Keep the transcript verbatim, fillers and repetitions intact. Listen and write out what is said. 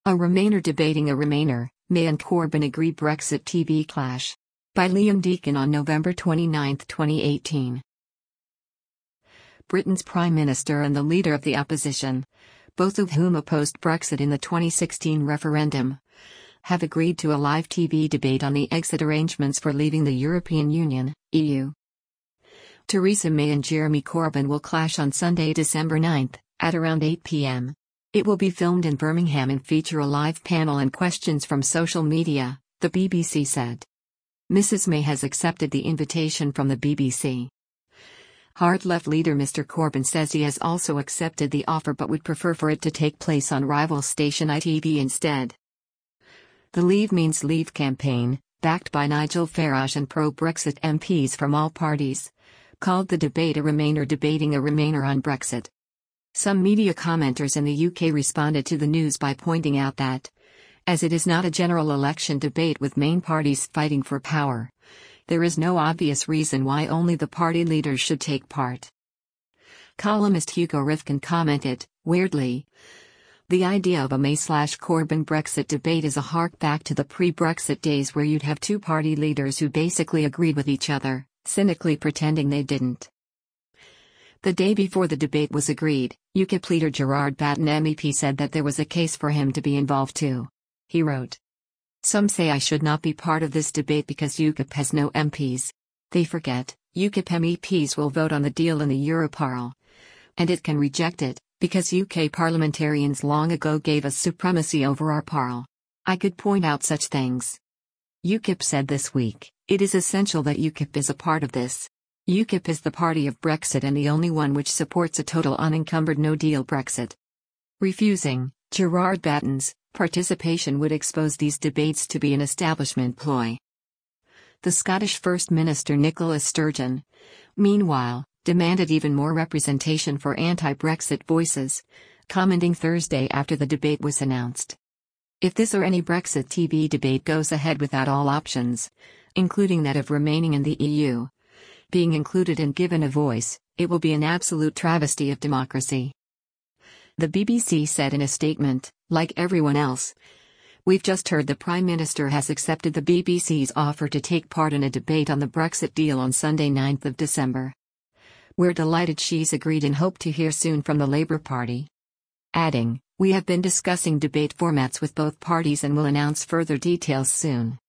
A Remainer debating a Remainer, May and Corbyn agree Brexit T V clash. By Liam Deacon on November twenty-ninth, twenty eighteen. Britain's Prime Minister and the leader of the opposition, both of whom opposed Brexit in the twenty sixteen referendum, have agreed to a live T V debate on the exit arrangements for leaving the European Union, E U. Theresa May and Jeremy Corbyn will clash on Sunday, December ninth, at around eight p m It will be filmed in Birmingham and feature a live panel and questions from social media, the B B C said. Missus May has accepted the invitation from the B B C. Hard Left leader Mister Corbyn says he has also accepted the offer but would prefer for it to take place on rival station I T V instead. The Leave Means Leave campaign, backed by Nigel Farage and pro-Brexit M Ps from all parties, called the debate a Remainer debating a Remainer on Brexit. Some media commenters in the U K responded to the news by pointing out that, as it is not a general election debate with main parties fighting for power, there is no obvious reason why only the party leaders should take part. Columnist Hugo Rifkin commented, weirdly, the idea of a May-slash-Corbyn Brexit debate is a hark back to the pre-Brexit days where you'd have two party leaders who basically agreed with each other, cynically pretending they didn't. The day before the debate was agreed, UKIP leader Gerard Batten M E P said that there was a case for him to be involved too. He wrote, "Some say I should not be part of this debate because UKIP has no M Ps. They forget, UKIP M E Ps will vote on the deal in the Europarl. And it can reject it, because U K parliamentarians long ago gave us supremacy over our parl. I could point out such things." UKIP said this week, "It is essential that UKIP is a part of this. UKIP is the party of Brexit and the only one which supports a total unencumbered no-deal Brexit." Refusing Gerard Batten's participation would expose these debates to be an establishment ploy. The Scottish First Minister Nicola Sturgeon, meanwhile, demanded even more representation for anti-Brexit voices, commenting Thursday after the debate was announced. "If this or any Brexit T V debate goes ahead without all options, including that of remaining in the E U, being included and given a voice, it will be an absolute travesty of democracy." The B B C said in a statement, "Like everyone else, we've just heard the Prime Minister has accepted the B B C's offer to take part in a debate on the Brexit deal on Sunday ninth of December. We're delighted she's agreed and hope to hear soon from the Labour Party." Adding, "We have been discussing debate formats with both parties and will announce further details soon."